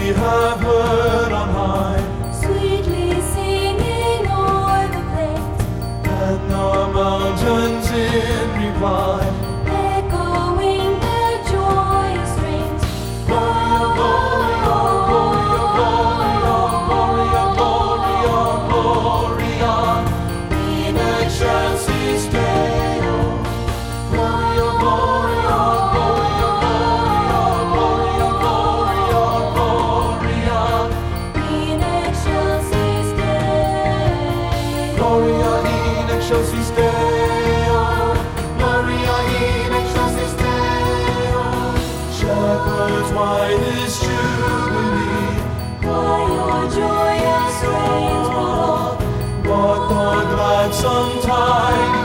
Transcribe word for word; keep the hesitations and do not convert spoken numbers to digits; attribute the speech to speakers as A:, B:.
A: have heard on high,
B: sweetly singing o'er the plains,
A: and the mountains in reply,
B: echoing their joyous strains.
A: Gloria, Gloria, Gloria, Gloria, Gloria, in excelsis Deo. Gloria, Gloria, Gloria, Gloria, Gloria, Gloria,
B: In excelsis Deo.
A: Gloria in excelsis Deo. Gloria in excelsis Deo. Shepherds, why this jubilee?
B: Why your joyous strains prolong?
A: What the gladsome tidings